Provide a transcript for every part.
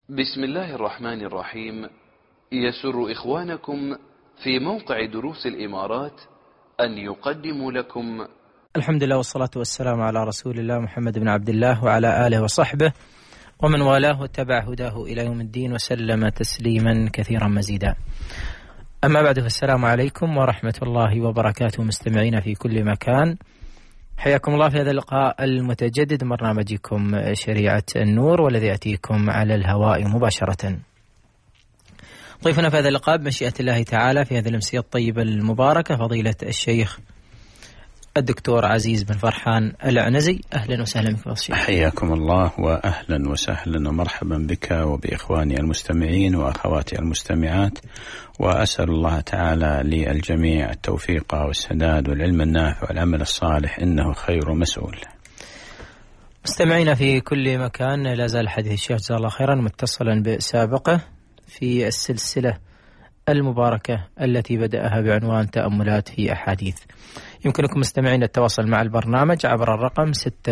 بسم الله الرحمن الرحيم. يسر إخوانكم في موقع دروس الإمارات أن يقدموا لكم الحمد لله والصلاة والسلام على رسول الله محمد بن عبد الله وعلى آله وصحبه ومن والاه واتبع هداه إلى يوم الدين وسلم تسليما كثيرا مزيدا. أما بعد، فالسلام عليكم ورحمة الله وبركاته مستمعين في كل مكان. حياكم الله في هذا اللقاء المتجدد من برنامجكم شريعة النور، والذي يأتيكم على الهواء مباشرة. ضيفنا في هذا اللقاء بمشيئة الله تعالى في هذه الأمسية الطيبة المباركة فضيلة الشيخ الدكتور عزيز بن فرحان العنزي. أهلا وسهلا بك الشيخ. حياكم الله وأهلا وسهلا ومرحبا بك وبإخواني المستمعين وأخواتي المستمعات، وأسأل الله تعالى للجميع التوفيق والسداد والعلم النافع والعمل الصالح، إنه خير مسؤول. مستمعينا في كل مكان، لا زال حديث الشيخ جزاه الله خيرا متصلا بسابقه في السلسلة المباركة التي بدأها بعنوان تأملات في أحاديث. يمكنكم مستمعين التواصل مع البرنامج عبر الرقم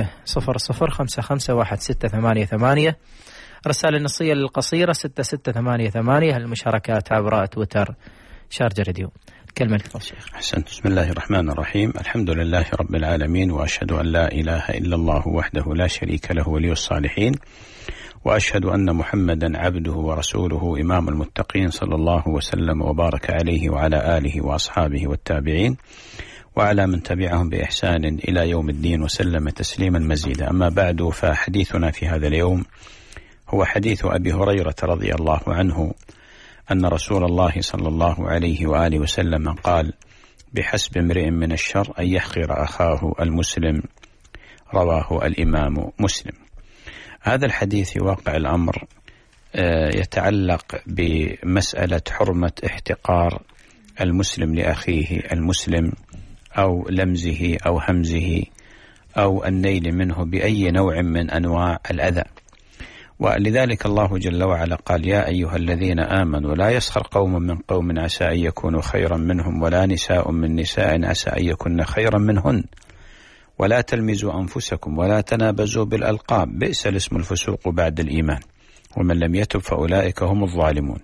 600551688، رسالة النصية القصيرة 6688، المشاركات عبر تويتر شارجة راديو. كلمة لك الشيخ. أحسنت. بسم الله الرحمن الرحيم. الحمد لله رب العالمين، وأشهد أن لا إله إلا الله وحده لا شريك له ولي الصالحين، وأشهد أن محمدا عبده ورسوله إمام المتقين، صلى الله وسلم وبارك عليه وعلى آله وأصحابه والتابعين وعلى من تبعهم بإحسان إلى يوم الدين وسلم تسليما مزيدا. أما بعد، فحديثنا في هذا اليوم هو حديث أبي هريرة رضي الله عنه أن رسول الله صلى الله عليه وآله وسلم قال: بحسب امرئ من الشر أن يحقر أخاه المسلم. رواه الإمام مسلم. هذا الحديث في واقع الأمر يتعلق بمسألة حرمة احتقار المسلم لأخيه المسلم، أو لمزه أو همزه أو النيل منه بأي نوع من أنواع الأذى. ولذلك الله جل وعلا قال: يا أيها الذين آمنوا لا يسخر قوم من قوم عسى أن يكونوا خيرا منهم، ولا نساء من نساء عسى أن يكن خيرا منهن، ولا تلمزوا أنفسكم ولا تنابزوا بالألقاب، بئس الاسم الفسوق بعد الإيمان، ومن لم يتب فأولئك هم الظالمون.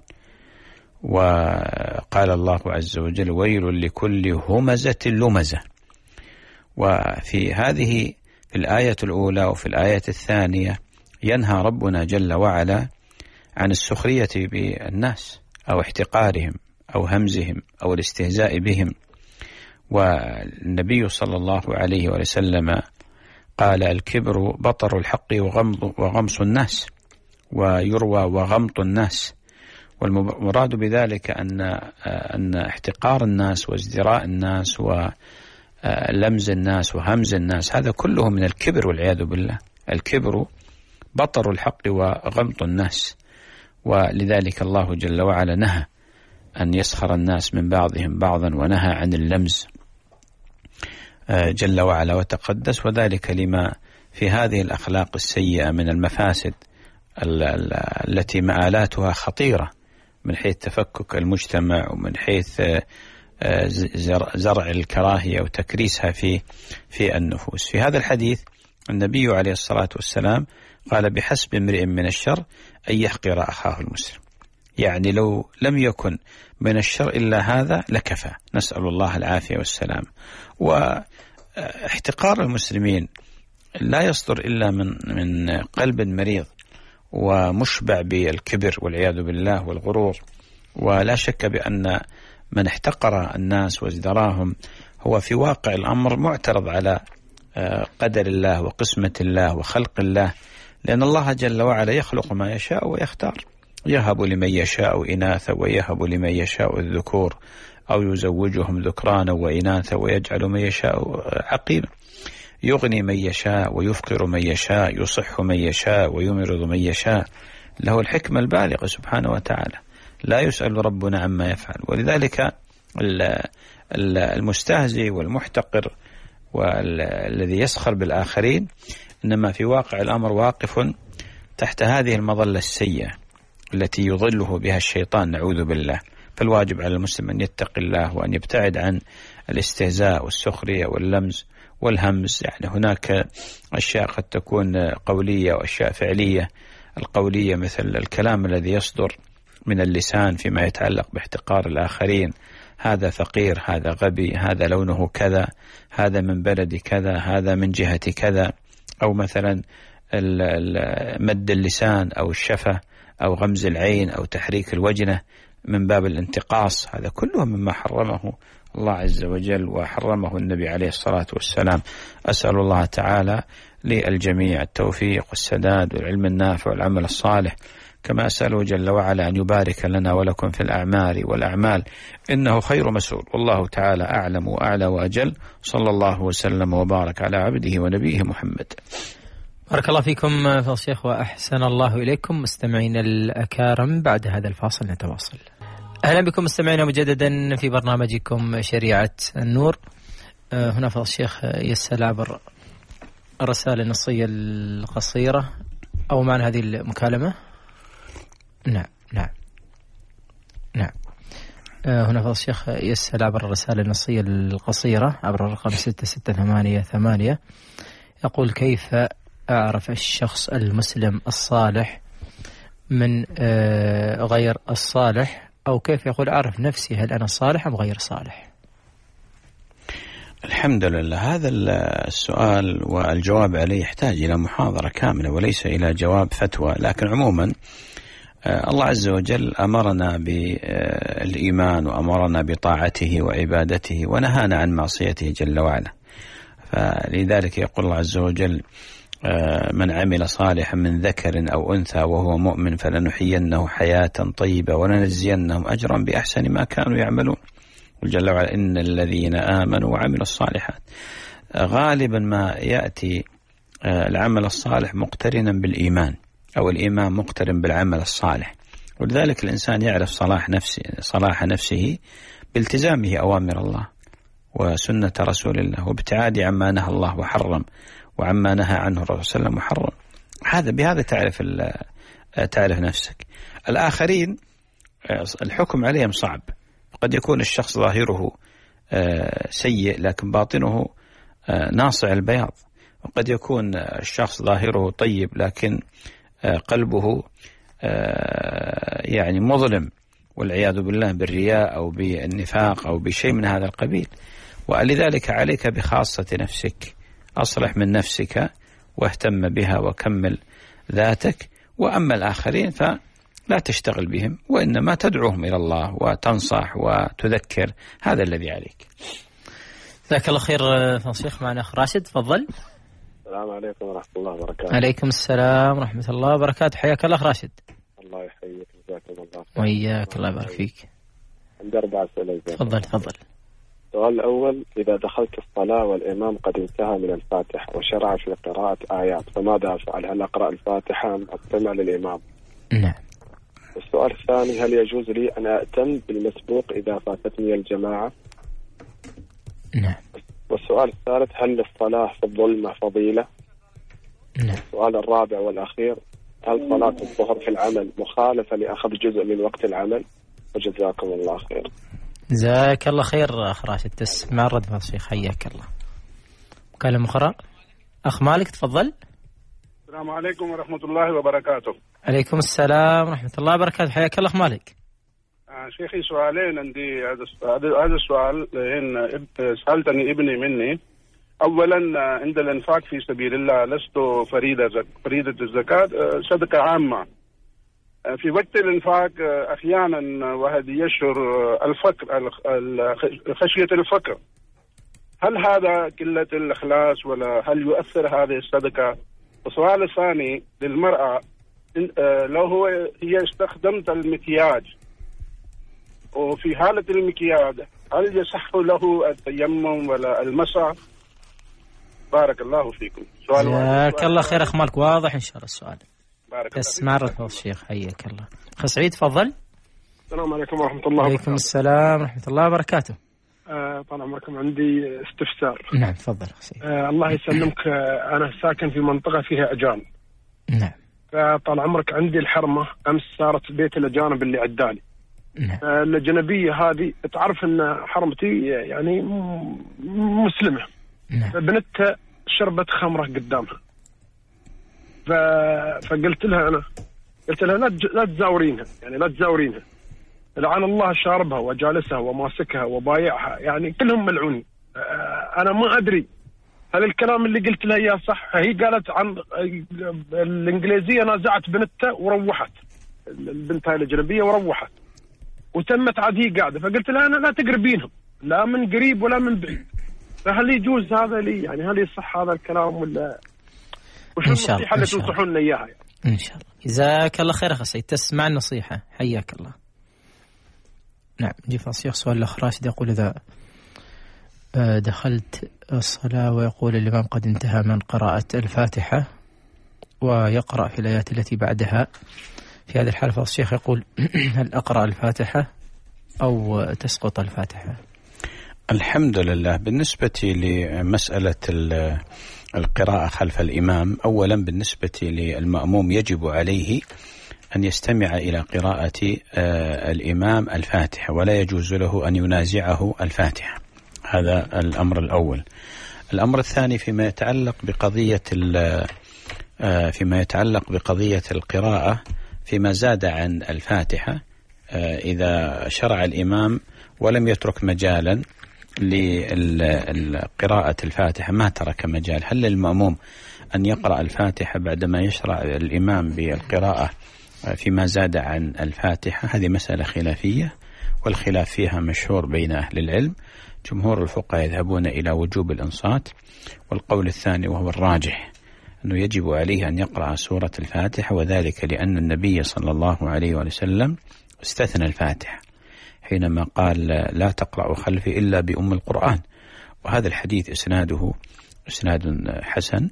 وقال الله عز وجل: ويل لكل همزة لمزة. وفي هذه الآية الأولى وفي الآية الثانية ينهى ربنا جل وعلا عن السخرية بالناس أو احتقارهم أو همزهم أو الاستهزاء بهم. والنبي صلى الله عليه وسلم قال: الكبر بطر الحق وغمص الناس، ويروى وغمط الناس. والمراد بذلك أن احتقار الناس وازدراء الناس ولمز الناس وهمز الناس هذا كله من الكبر والعياذ بالله. الكبر بطر الحق وغمط الناس، ولذلك الله جل وعلا نهى أن يسخر الناس من بعضهم بعضا، ونهى عن اللمز جل وعلا وتقدس، وذلك لما في هذه الأخلاق السيئة من المفاسد التي مآلاتها خطيرة من حيث تفكك المجتمع، ومن حيث زرع الكراهية وتكريسها في النفوس. في هذا الحديث النبي عليه الصلاة والسلام قال: بحسب امرئ من الشر أن يحقر أخاه المسلم. يعني لو لم يكن من الشر إلا هذا لكفى، نسأل الله العافية والسلام. واحتقار المسلمين لا يصدر إلا من قلب مريض ومشبع بالكبر والعياذ بالله والغرور. ولا شك بأن من احتقر الناس وازدراهم هو في واقع الأمر معترض على قدر الله وقسمة الله وخلق الله، لأن الله جل وعلا يخلق ما يشاء ويختار، يهب لمن يشاء إناثا ويهب لمن يشاء الذكور، أو يزوجهم ذكرانا وإناثا ويجعل من يشاء عقيما، يغني من يشاء ويفقر من يشاء، يصح من يشاء ويمرض من يشاء، له الحكمة البالغة سبحانه وتعالى، لا يسأل ربنا عما يفعل. ولذلك المستهزئ والمحتقر والذي يسخر بالآخرين إنما في واقع الأمر واقف تحت هذه المظلة السيئة التي يضله بها الشيطان، نعوذ بالله. فالواجب على المسلم أن يتقي الله وأن يبتعد عن الاستهزاء والسخرية واللمز والهمز. يعني هناك أشياء قد تكون قولية وأشياء فعلية. القولية مثل الكلام الذي يصدر من اللسان فيما يتعلق باحتقار الآخرين، هذا فقير، هذا غبي، هذا لونه كذا، هذا من بلد كذا، هذا من جهة كذا، أو مثلا مد اللسان أو الشفة أو غمز العين أو تحريك الوجنة من باب الانتقاص، هذا كله مما حرمه الله عز وجل وحرمه النبي عليه الصلاة والسلام. أسأل الله تعالى للجميع التوفيق والسداد والعلم النافع والعمل الصالح، كما أسأله جل وعلا أن يبارك لنا ولكم في الأعمال والأعمال، إنه خير مسؤول، والله تعالى أعلم وأعلى وأجل. صلى الله وسلم وبارك على عبده ونبيه محمد. بارك الله فيكم فضيلة الشيخ وأحسن الله إليكم. مستمعينا الأكارم، بعد هذا الفاصل نتواصل. أهلا بكم مستمعينا مجددا في برنامجكم شريعة النور. هنا فضيلة الشيخ يسأل عبر الرسالة النصية القصيرة أو معنى هذه المكالمة. نعم. هنا فضيلة الشيخ يسأل عبر الرسالة النصية القصيرة عبر الرقم 6688، يقول: كيف أعرف الشخص المسلم الصالح من غير الصالح، أو كيف يقول أعرف نفسي هل أنا صالح أم غير صالح؟ الحمد لله، هذا السؤال والجواب عليه يحتاج إلى محاضرة كاملة وليس إلى جواب فتوى، لكن عموما الله عز وجل أمرنا بالإيمان وأمرنا بطاعته وعبادته ونهانا عن معصيته جل وعلا. فلذلك يقول الله عز وجل: من عمل صالحا من ذكر أو أنثى وهو مؤمن فلنحيينه حياة طيبة ولنجزينهم أجرا بأحسن ما كانوا يعملون. جل وعلا: إن الذين آمنوا وعملوا الصالحات. غالبا ما يأتي العمل الصالح مقترنا بالإيمان، أو الإيمان مقترن بالعمل الصالح، ولذلك الإنسان يعرف صلاح نفسه بالتزامه أوامر الله وسنة رسول الله، وابتعاده عما نهى الله وحرم وعما نهى عنه الرسول صلى الله عليه وسلم وحرم. بهذا تعرف نفسك. الآخرين الحكم عليهم صعب، قد يكون الشخص ظاهره سيء لكن باطنه ناصع البياض، وقد يكون الشخص ظاهره طيب لكن قلبه يعني مظلم والعياذ بالله بالرياء أو بالنفاق أو بشيء من هذا القبيل. ولذلك عليك بخاصة نفسك، أصلح من نفسك واهتم بها وكمل ذاتك، وأما الآخرين فلا تشتغل بهم، وإنما تدعوهم إلى الله وتنصح وتذكر، هذا الذي عليك. جزاك الله خير فضيلة الشيخ. معنا أخ راشد، تفضل. السلام عليكم ورحمة الله وبركاته. عليكم السلام ورحمة الله وبركاته، حياك الله أخ راشد. الله يحييك، جزاكم الله خير. وإياك، الله يبارك فيك. عندي 4 أسئلة. تفضل. السؤال الأول: إذا دخلت الصلاة والإمام قد انتهى من الفاتحة وشرع في قراءة آيات فماذا أفعل؟ هل أقرأ الفاتحة أم أستمع للإمام؟ نعم. السؤال الثاني: هل يجوز لي أن أأتم بالمسبوق إذا فاتتني الجماعة؟ نعم. والسؤال الثالث: هل للصلاة في الظلمة فضيلة؟ نعم. السؤال الرابع والأخير: هل صلاة الظهر في العمل مخالفة لأخذ جزء من وقت العمل؟ وجزاكم الله خير. جزاك الله خير أخ راشد. تسمع الرد فضيلة الشيخ، حياك الله. مكالمة أخرى، أخ مالك، تفضل. السلام عليكم ورحمة الله وبركاته. عليكم السلام ورحمة الله وبركاته، حياك الله أخ مالك. شيخي سؤالين عندي. هذا السؤال إن سألتني ابني مني. أولا، عند الإنفاق في سبيل الله لست فريدة الزكاة، صدقة عامة. في وقت الإنفاق أحيانا واحد يشعر الفقر، خشية الفقر. هل هذا قلة الإخلاص ولا هل يؤثر هذه الصدقة؟ والسؤال الثاني للمرأة: لو هي استخدمت المكياج وفي حالة المكياج هل يصح له التيمم ولا المسح؟ بارك الله فيكم. جزاك الله خير أخ مالك، واضح إن شاء الله السؤال. تسمع رفض الشيخ، حياك الله. أخ سعيد، تفضل. السلام عليكم ورحمة الله وبركاته. عليكم السلام ورحمة الله وبركاته. طال عمركم، عندي استفسار. نعم تفضل أخ سعيد. الله يسلمك، أنا ساكن في منطقة فيها أجانب. نعم. فطال عمرك عندي الحرمة أمس صارت بيت الأجانب اللي عدالي. نعم. الأجنبية هذه تعرف أن حرمتي يعني مسلمة. نعم. فبنتها شربت خمرة قدامها، فقلت لها أنا قلت لها لا تزاورينها، يعني لا تزاورينها، لعن الله شاربها وجالسها وماسكها وبايعها، يعني كلهم ملعونين. أنا ما أدري هل الكلام اللي قلت لها إياه صح. هي قالت عن الإنجليزية نازعت بنتها وروحت، البنت هاي الأجنبية وروحت، وتمت عاد هي قاعدة. فقلت لها أنا لا تقربينهم لا من قريب ولا من بعيد. فهل يجوز هذا لي؟ يعني هل يصح هذا الكلام ولا وش النصيحة اللي تنصحون لنا إياها؟ يعني إن شاء الله. جزاك الله خير أخي سعيد، تسمع النصيحة، حياك الله. نعم، نجي فاصل. سؤال الأخ راشد يقول: إذا دخلت الصلاة ويقول الإمام قد انتهى من قراءة الفاتحة ويقرأ في الآيات التي بعدها، في هذه الحالة الشيخ يقول: هل أقرأ الفاتحة أو تسقط الفاتحة؟ الحمد لله. بالنسبة لمسألة القراءة خلف الإمام، أولا بالنسبة للمأموم يجب عليه أن يستمع إلى قراءة الإمام الفاتحة، ولا يجوز له أن ينازعه الفاتحة. هذا الأمر الأول. الأمر الثاني فيما يتعلق بقضية القراءة فيما زاد عن الفاتحة، إذا شرع الإمام ولم يترك مجالا لقراءة الفاتحة، ما ترك مجال، هل للمأموم أن يقرأ الفاتحة بعدما يشرع الإمام بالقراءة فيما زاد عن الفاتحة؟ هذه مسألة خلافية، والخلاف فيها مشهور بين أهل العلم. جمهور الفقهاء يذهبون إلى وجوب الإنصات، والقول الثاني وهو الراجح أنه يجب عليه أن يقرأ سورة الفاتحة، وذلك لأن النبي صلى الله عليه وسلم استثنى الفاتحة حينما قال: لا تقرأ خلفي إلا بأم القرآن. وهذا الحديث إسناد حسن،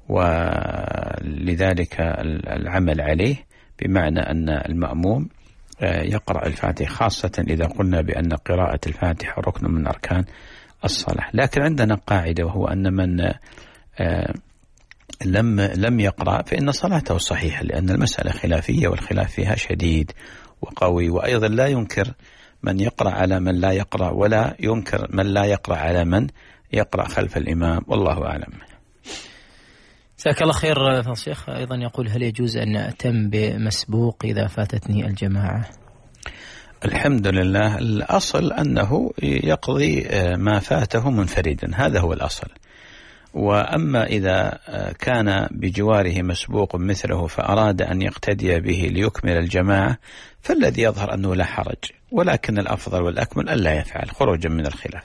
ولذلك العمل عليه، بمعنى أن المأموم يقرأ الفاتحة، خاصة إذا قلنا بأن قراءة الفاتحة ركن من أركان الصلاة. لكن عندنا قاعدة، وهو أن من لم يقرأ فإن صلاته صحيحة، لأن المسألة خلافية والخلاف فيها شديد وقوي. وأيضا لا ينكر من يقرأ على من لا يقرأ، ولا ينكر من لا يقرأ على من يقرأ خلف الإمام، والله أعلم. جزاك الله خير. الشيخ أيضا يقول: هل يجوز أن أتم بمسبوق إذا فاتتني الجماعة؟ الحمد لله. الأصل أنه يقضي ما فاته منفردا، هذا هو الأصل. وأما إذا كان بجواره مسبوق مثله فأراد أن يقتدي به ليكمل الجماعة، فالذي يظهر أنه لا حرج، ولكن الأفضل والأكمل ألا يفعل خروجا من الخلاف.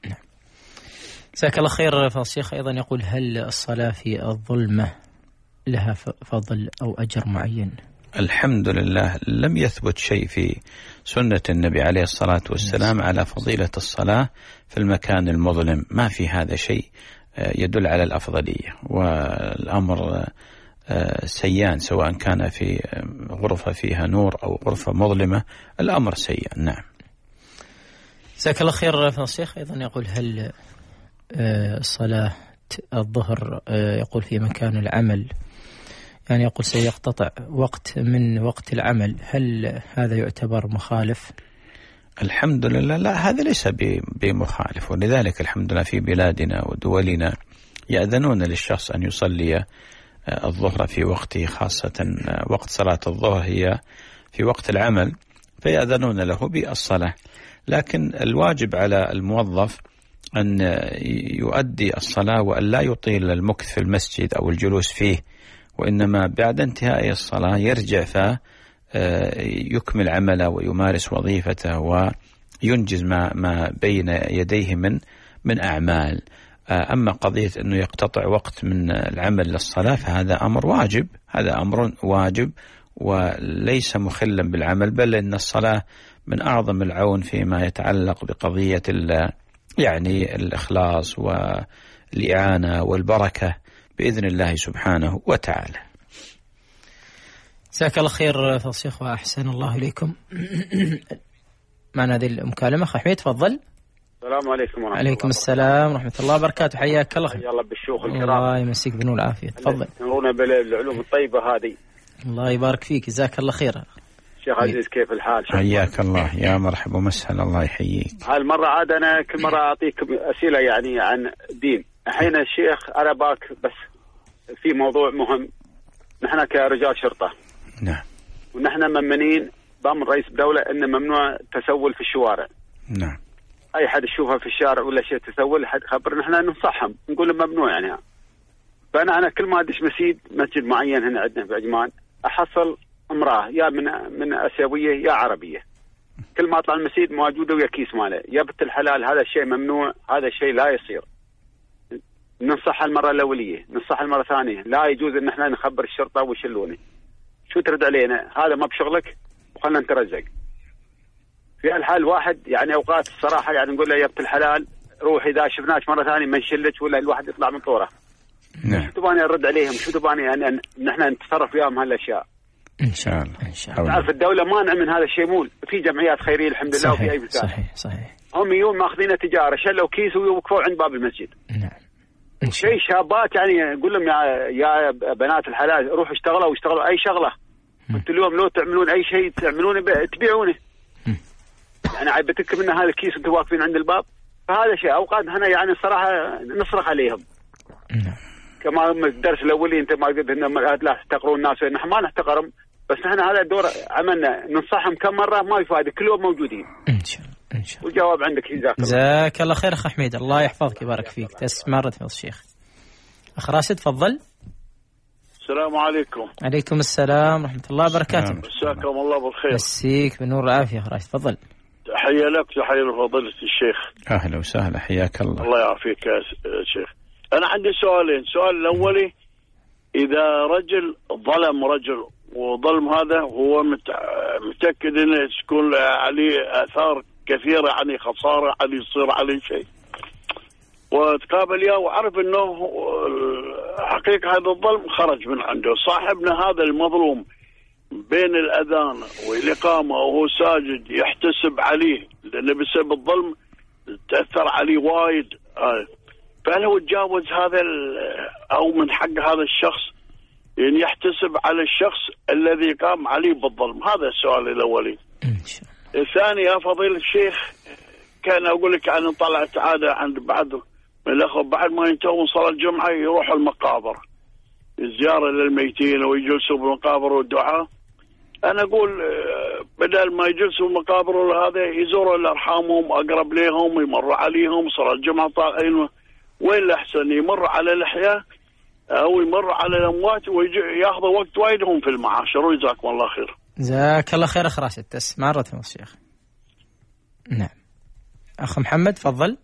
جزاك الله خير. فالشيخ أيضا يقول: هل الصلاة في الظلمة لها فضل أو أجر معين؟ الحمد لله، لم يثبت شيء في سنة النبي عليه الصلاة والسلام على فضيلة الصلاة في المكان المظلم، ما في هذا شيء يدل على الأفضلية. والأمر سيان، سواء كان في غرفة فيها نور أو غرفة مظلمة، الأمر سيان. نعم. جزاك الله خير. فالشيخ أيضا يقول: هل صلاة الظهر يقول في مكان العمل، يعني يقول سيقتطع وقت من وقت العمل، هل هذا يعتبر مخالف؟ الحمد لله، لا، هذا ليس بمخالف. ولذلك الحمد لله في بلادنا ودولنا يأذنون للشخص أن يصلي الظهر في وقته، خاصة وقت صلاة الظهر هي في وقت العمل، فيأذنون له بالصلاة. لكن الواجب على الموظف أن يؤدي الصلاة، وأن لا يطيل المكث في المسجد أو الجلوس فيه، وإنما بعد انتهاء الصلاة يرجع فيكمل عمله ويمارس وظيفته وينجز ما بين يديه من أعمال. أما قضية أنه يقتطع وقت من العمل للصلاة فهذا أمر واجب، هذا أمر واجب وليس مخلا بالعمل، بل إن الصلاة من أعظم العون فيما يتعلق بقضية يعني الإخلاص والإعانة والبركة بإذن الله سبحانه وتعالى. جزاك الله خير فالشيخ وأحسن الله إليكم. معنا هذه المكالمة. أخ حميد تفضل. السلام عليكم ورحمة الله. عليكم السلام ورحمة الله وبركاته، حياك الله. حيا الله بالشيوخ الكرام. الله يمسيك بنور العافية. تفضل. تنورونا بالعلوم الطيبة هذه. الله يبارك فيك، جزاك الله خير. شيخ عزيز كيف الحال؟ حياك الله، يا مرحبا ومسهلا، الله يحييك. هالمرة عاد أنا كل مرة أعطيك أسئلة يعني عن دين. الحين الشيخ أنا باك بس في موضوع مهم، نحن كرجال شرطة نعم ونحن ممنين بأمر رئيس الدولة إن ممنوع تسول في الشوارع. نعم. أي حد يشوفها في الشارع ولا شيء تسول حد خبرنا، نحن ننصحهم نقول له ممنوع يعني. فأنا كل ما أدش مسجد معين هنا عندنا في عجمان أحصل امرأة يا من آسيوية يا عربية، كل ما أطلع المسجد موجودة ويا كيس ماله. يا بنت الحلال هذا الشيء ممنوع، هذا الشيء لا يصير. ننصح المرة الأولية، ننصح المرة الثانية، لا يجوز إن احنا نخبر الشرطة ويشلونه. شو ترد علينا؟ هذا ما بشغلك وخلنا نترزق. في الحال واحد يعني أوقات الصراحة يعني نقول له يا بنت الحلال روح إذا شفناش مرة ثانية ما نشلك، ولا الواحد يطلع من طوره. نعم. شو تباني أرد عليهم؟ شو تباني يعني نحن نتصرف وياهم هالأشياء؟ إن شاء الله. إن شاء الله. تعرف الدولة مانع من هذا الشيء، مول في جمعيات خيرية الحمد لله وفي أي مكان. صحيح. هم يوم ماخذين تجارة شلوا كيس ووقفوا عند باب المسجد. نعم. شيء شابات يعني نقول لهم يا بنات الحلال روحوا اشتغلوا أي شغلة. انتوا اليوم لو تعملون أي شيء تعملونه تبيعونه. يعني عيبتك من هذا الكيس وانتوا واقفين عند الباب. فهذا شيء أوقات هنا يعني الصراحة نصرخ عليهم. نعم. كما الدرس الأولي أنت ما قلت إن لا تحتقرون الناس، نحن ما نحتقرهم، بس نحن هذا الدور عملنا ننصحهم كم مرة ما يفادي، كل يوم موجودين. إن شاء الله. والجواب عندك. جزاك الله خير أخ حميد، الله يحفظك ويبارك فيك. تسمع فضل الشيخ. أخ راشد تفضل. السلام عليكم. عليكم السلام ورحمة الله وبركاته. مساكم الله بالخير. مسيك بالنور والعافية أخ راشد تفضل. تحية لك تحية لفضيلة الشيخ. أهلا وسهلا حياك الله. الله يعافيك يا شيخ. أنا عندي سؤالين. السؤال الأولي إذا رجل ظلم رجل وظلم هذا هو متأكد أنه تكون عليه آثار كثيرة، يعني خسارة عليه يصير عليه شيء، وتقابل ياه وعرف أنه حقيقة هذا الظلم خرج من عنده. صاحبنا هذا المظلوم بين الأذان والإقامة وهو ساجد يحتسب عليه، لأنه بسبب الظلم تأثر عليه وايد. فهل هو تجاوز هذا أو من حق هذا الشخص يعني يحتسب على الشخص الذي قام عليه بالظلم؟ هذا السؤال الأولي. الثاني يا فضيلة الشيخ، كان أقول لك أنا طلعت عادة عند بعض من الأخوة بعد ما ينتهون صلاة الجمعة يروحوا المقابر الزيارة للميتين ويجلسوا بالمقابر والدعاء. أنا أقول بدل ما يجلسوا المقابر وهذا يزوروا لأرحامهم أقرب ليهم، يمروا عليهم صلاة الجمعة طالعين، وين الأحسن يمروا على الأحياء أو يمروا على الأموات ويأخذوا وقت وايدهم في المعاشر. جزاكم الله خير. جزاك الله خير أخ راشد. تسمع رتم الشيخ. نعم. أخ محمد تفضل.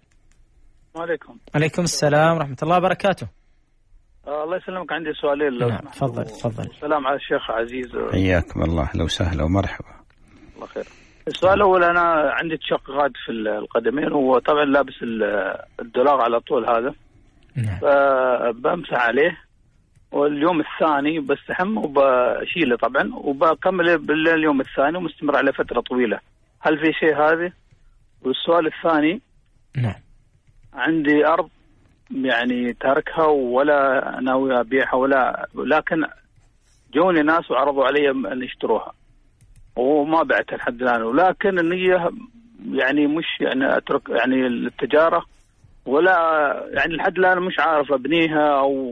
عليكم السلام ورحمة الله وبركاته. الله يسلمك، عندي سؤالين لو نعم تفضل. السلام على الشيخ عزيز. حياكم الله، لو سهلا ومرحبا. الله خير. السؤال الأول، أنا عندي تشققات في القدمين وطبعا لابس الدولار على طول هذا. نعم. بمسح عليه، واليوم الثاني بستحم وبشيله طبعا وبكمل باليوم الثاني ومستمر على فترة طويلة. هل في شيء هذا؟ والسؤال الثاني، نعم، عندي أرض يعني تاركها ولا ناوي أبيعها لكن جوني ناس وعرضوا علي أن يشتروها وما بعتها لحد الآن، ولكن النية يعني مش يعني أترك يعني التجارة ولا يعني لحد الآن مش عارف أبنيها أو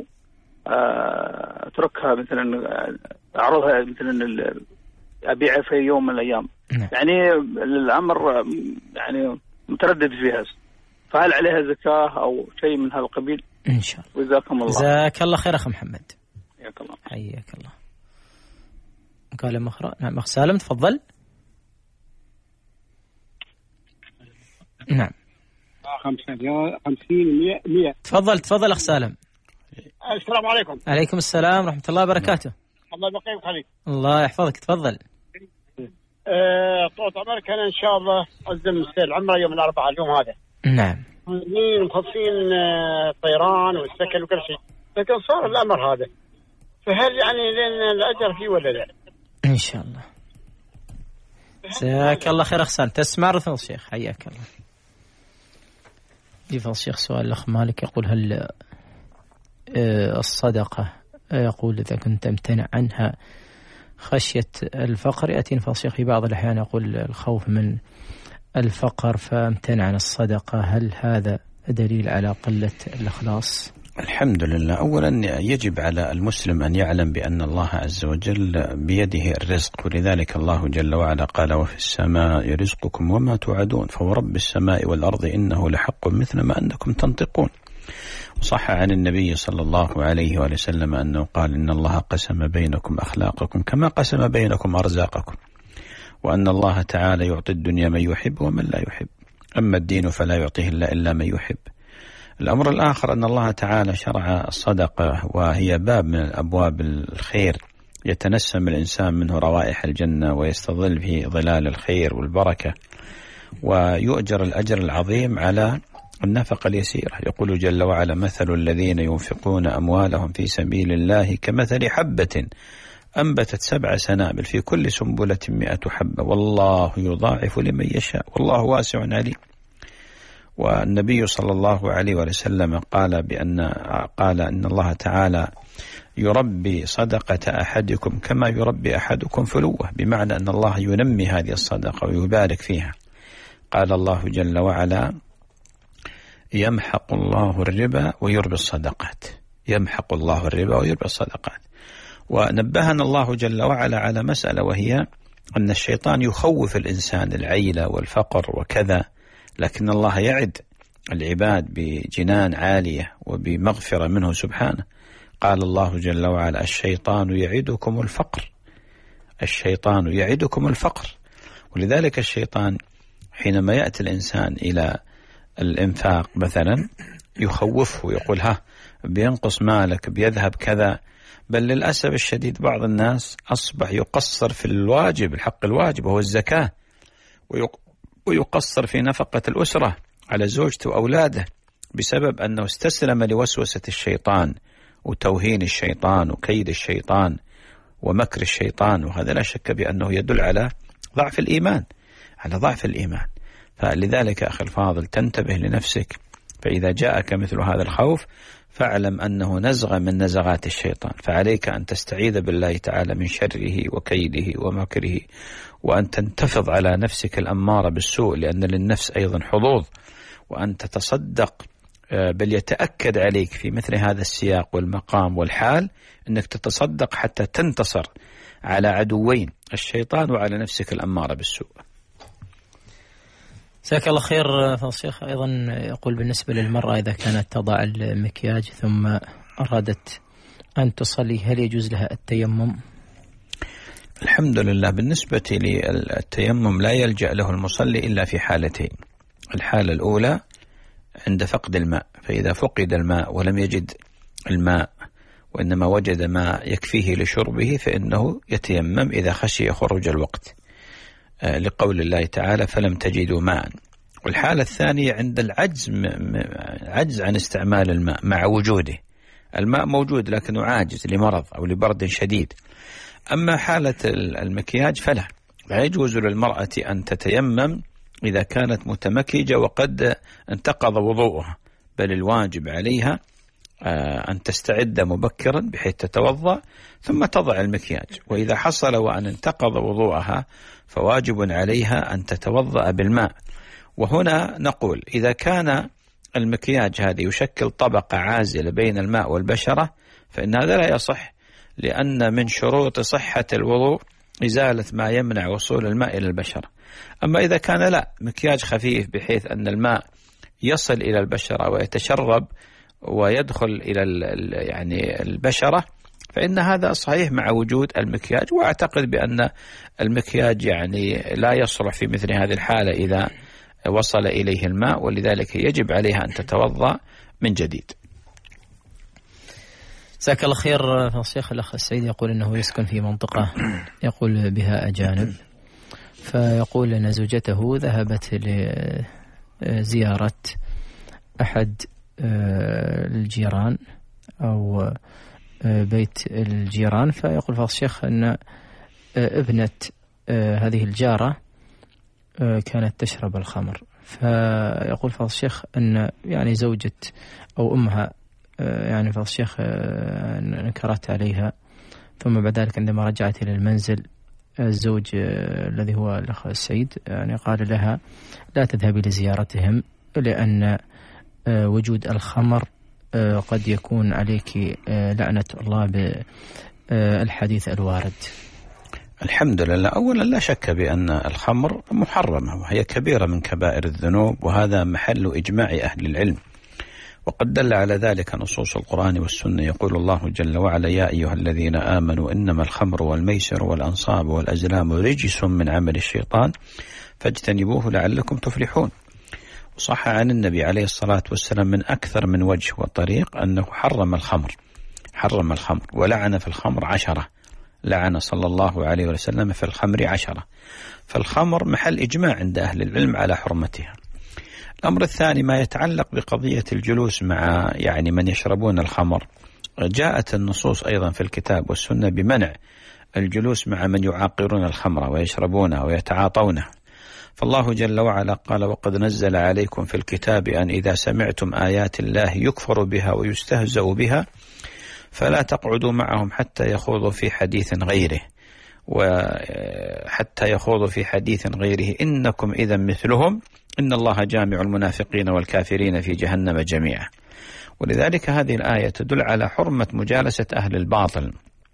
أتركها مثلا أعرضها مثلا أبيعها في يوم من الأيام. يعني الأمر يعني متردد فيها، فهل عليها زكاة أو شيء من هذا القبيل؟ إن شاء الله. جزاكم الله. جزاك الله خير أخ محمد. حياك الله. حياك الله. قال مخرج. نعم أخ سالم تفضل. نعم. 50 100. تفضل أخ سالم. السلام عليكم. عليكم السلام ورحمة الله وبركاته. الله يبقيك ويخليك. الله يحفظك. تفضل. طول عمرك أنا إن شاء الله أقدم سير العمرة يوم الأربعاء اليوم هذا. نعم. مخصصين طيران والسكن وكل شيء، لكن صار الأمر هذا، فهل يعني لأن الأجر فيه ولا لا؟ إن شاء الله. جزاك الله خير أخ سالم. تسمع رث الشيخ. حياك الله. يفضل الشيخ سؤال الأخ مالك يقول هل الصدقة يقول إذا كنت امتنع عنها خشية الفقر، يأتي الشيخ في بعض الأحيان يقول الخوف من الفقر فامتنع عن الصدقة، هل هذا دليل على قلة الإخلاص؟ الحمد لله. أولا يجب على المسلم أن يعلم بأن الله عز وجل بيده الرزق، ولذلك الله جل وعلا قال وفي السماء رزقكم وما توعدون فورب السماء والأرض إنه لحق مثل ما أنكم تنطقون. وصح عن النبي صلى الله عليه وسلم أنه قال إن الله قسم بينكم أخلاقكم كما قسم بينكم أرزاقكم، وأن الله تعالى يعطي الدنيا من يحب ومن لا يحب، أما الدين فلا يعطيه إلا من يحب. الأمر الآخر أن الله تعالى شرع الصدقة، وهي باب من أبواب الخير يتنسم الإنسان منه روائح الجنة ويستظل في ظلال الخير والبركة، ويؤجر الأجر العظيم على النفقة اليسيرة. يقول جل وعلا مثل الذين ينفقون أموالهم في سبيل الله كمثل حبة أنبتت 7 سنابل في كل سنبلة 100 حبة والله يضاعف لمن يشاء والله واسع عليم. والنبي صلى الله عليه وسلم قال أن الله تعالى يربي صدقة أحدكم كما يربي أحدكم فلوه، بمعنى أن الله ينمي هذه الصدقة ويبارك فيها. قال الله جل وعلا يمحق الله الربا ويربي الصدقات، يمحق الله الربا ويربي الصدقات. ونبهنا الله جل وعلا على مسألة، وهي أن الشيطان يخوف الإنسان العيلة والفقر وكذا، لكن الله يعد العباد بجنان عالية وبمغفرة منه سبحانه. قال الله جل وعلا الشيطان يعدكم الفقر، الشيطان يعدكم الفقر. ولذلك الشيطان حينما يأتي الإنسان إلى الإنفاق مثلا يخوفه، يقول بينقص مالك، بيذهب كذا. بل للأسف الشديد بعض الناس أصبح يقصر في الواجب، الحق الواجب وهو الزكاة، ويقصر في نفقة الأسرة على زوجته وأولاده بسبب أنه استسلم لوسوسة الشيطان وتوهين الشيطان وكيد الشيطان ومكر الشيطان. وهذا لا شك بأنه يدل على ضعف الإيمان، على ضعف الإيمان. فلذلك أخي الفاضل تنتبه لنفسك، فإذا جاءك مثل هذا الخوف فاعلم أنه نزغة من نزغات الشيطان، فعليك أن تستعيذ بالله تعالى من شره وكيده ومكره، وأن تنتفض على نفسك الأمارة بالسوء، لأن للنفس أيضا حظوظ، وأن تتصدق. بل يتأكد عليك في مثل هذا السياق والمقام والحال أنك تتصدق حتى تنتصر على عدوين، الشيطان وعلى نفسك الأمارة بالسوء. جزاك الله خير فضيلة الشيخ. أيضا يقول بالنسبة للمرأة إذا كانت تضع المكياج ثم أرادت أن تصلي هل يجوز لها التيمم؟ الحمد لله. بالنسبة للتيمم لا يلجأ له المصلي إلا في حالتين. الحالة الأولى عند فقد الماء، فإذا فقد الماء ولم يجد الماء وإنما وجد ماء يكفيه لشربه فإنه يتيمم إذا خشي خروج الوقت، لقول الله تعالى فلم تجدوا ماء. والحالة الثانية عند العجز عن استعمال الماء مع وجوده، الماء موجود لكنه عاجز لمرض أو لبرد شديد. أما حالة المكياج فلا يجوز للمرأة أن تتيمم إذا كانت متمكجة وقد انتقض وضوءها، بل الواجب عليها أن تستعد مبكرا بحيث تتوضأ ثم تضع المكياج. وإذا حصل وأن انتقض وضوءها فواجب عليها أن تتوضأ بالماء. وهنا نقول إذا كان المكياج هذا يشكل طبقة عازلة بين الماء والبشرة فإن هذا لا يصح، لأن من شروط صحة الوضوء إزالة ما يمنع وصول الماء إلى البشرة. أما إذا كان لا مكياج خفيف بحيث أن الماء يصل إلى البشرة ويتشرب ويدخل إلى يعني البشرة فإن هذا صحيح مع وجود المكياج. وأعتقد بأن المكياج يعني لا يصلح في مثل هذه الحالة إذا وصل إليه الماء، ولذلك يجب عليها أن تتوضأ من جديد. جزاك الله خير الشيخ. الأخ السعيد يقول أنه يسكن في منطقة يقول بها أجانب، فيقول أن زوجته ذهبت لزيارة أحد الجيران أو بيت الجيران، فيقول فضيلة الشيخ أن ابنة هذه الجارة كانت تشرب الخمر، فيقول فضيلة الشيخ أن يعني زوجة أو أمها يعني فضيلة الشيخ نكرت عليها، ثم بعد ذلك عندما رجعت إلى المنزل الزوج الذي هو الأخ السعيد يعني قال لها لا تذهبي لزيارتهم لأن وجود الخمر قد يكون عليك لعنة الله بالحديث الوارد؟ الحمد لله. أولا لا شك بأن الخمر محرمة وهي كبيرة من كبائر الذنوب، وهذا محل إجماع أهل العلم، وقد دل على ذلك نصوص القرآن والسنة. يقول الله جل وعلا: يا أيها الذين آمنوا إنما الخمر والميسر والأنصاب والأزلام رجس من عمل الشيطان فاجتنبوه لعلكم تفلحون. وصح عن النبي عليه الصلاة والسلام من أكثر من وجه وطريق أنه حرم الخمر ولعن في الخمر 10، لعن صلى الله عليه وسلم في الخمر 10. فالخمر محل إجماع عند أهل العلم على حرمتها. الأمر الثاني ما يتعلق بقضية الجلوس مع من يشربون الخمر، جاءت النصوص أيضا في الكتاب والسنة بمنع الجلوس مع من يعاقرون الخمر ويشربونها ويتعاطونها. فالله جل وعلا قال: وقد نزل عليكم في الكتاب أن إذا سمعتم آيات الله يكفر بها ويستهزأ بها فلا تقعدوا معهم حتى يخوضوا في حديث غيره إنكم إذا مثلهم إن الله جامع المنافقين والكافرين في جهنم جميعا. ولذلك هذه الآية تدل على حرمة مجالسة أهل الباطل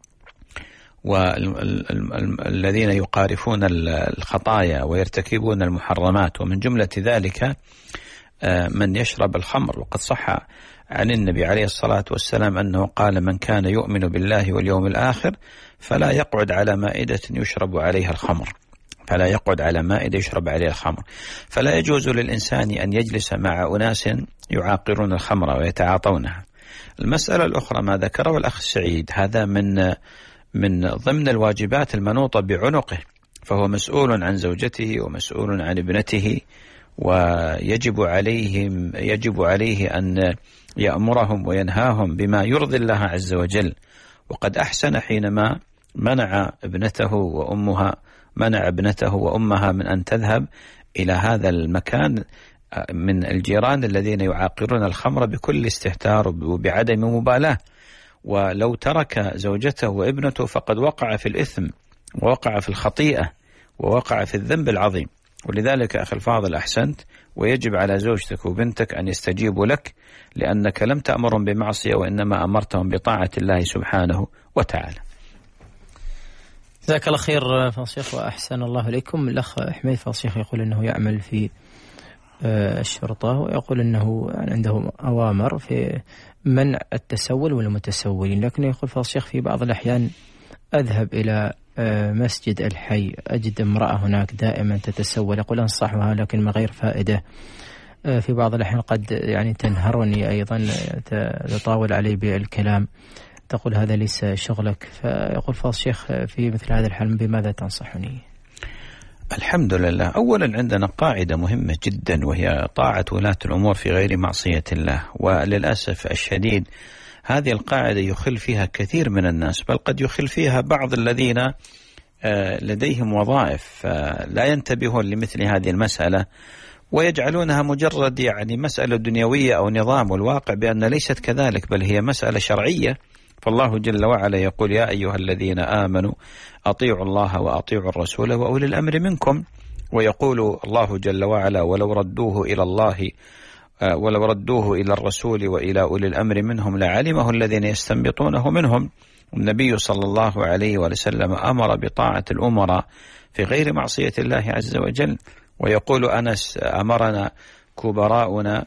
والذين يقارفون الخطايا ويرتكبون المحرمات، ومن جملة ذلك من يشرب الخمر. وقد صح عن النبي عليه الصلاة والسلام أنه قال: من كان يؤمن بالله واليوم الآخر فلا يقعد على مائدة يشرب عليها الخمر. فلا يجوز للإنسان أن يجلس مع أناس يعاقرون الخمر ويتعاطونها. المسألة الأخرى ما ذكره الأخ سعيد، هذا من ضمن الواجبات المنوطة بعنقه، فهو مسؤول عن زوجته ومسؤول عن ابنته، ويجب عليه أن يأمرهم وينهاهم بما يرضي الله عز وجل. وقد أحسن حينما منع ابنته وأمها من أن تذهب إلى هذا المكان من الجيران الذين يعاقرون الخمر بكل استهتار وبعدم مبالاة. ولو ترك زوجته وابنته فقد وقع في الإثم ووقع في الخطيئة ووقع في الذنب العظيم. ولذلك أخي الفاضل أحسنت، ويجب على زوجتك وبنتك أن يستجيبوا لك، لأنك لم تأمرهم بمعصية وإنما أمرتهم بطاعة الله سبحانه وتعالى. جزاك الله خير فالشيخ وأحسن الله إليكم. الأخ حميد فالشيخ يقول أنه يعمل في الشرطة، ويقول أنه عنده أوامر في منع التسول والمتسولين، لكن يقول فالشيخ في بعض الأحيان أذهب إلى مسجد الحي أجد امرأة هناك دائما تتسول، يقول أنصحها لكن من غير فائدة. في بعض الأحيان قد تنهرني أيضا، تطاول علي بالكلام، تقول هذا ليس شغلك. فيقول فالشيخ في مثل هذا الحال بماذا تنصحني؟ الحمد لله. أولا عندنا قاعدة مهمة جدا، وهي طاعة ولاة الأمور في غير معصية الله. وللأسف الشديد هذه القاعدة يخل فيها كثير من الناس، بل قد يخل فيها بعض الذين لديهم وظائف لا ينتبهون لمثل هذه المسألة، ويجعلونها مجرد مسألة دنيوية أو نظام، والواقع بأن ليست كذلك، بل هي مسألة شرعية. فالله جل وعلا يقول: يا أيها الذين آمنوا أطيعوا الله وأطيعوا الرسول وأولي الأمر منكم. ويقول الله جل وعلا: ولو ردوه إلى الرسول وإلى أولي الأمر منهم لعلمه الذين يستنبطونه منهم. النبي صلى الله عليه وسلم أمر بطاعة الأمراء في غير معصية الله عز وجل. ويقول أنس: أمرنا كبراؤنا.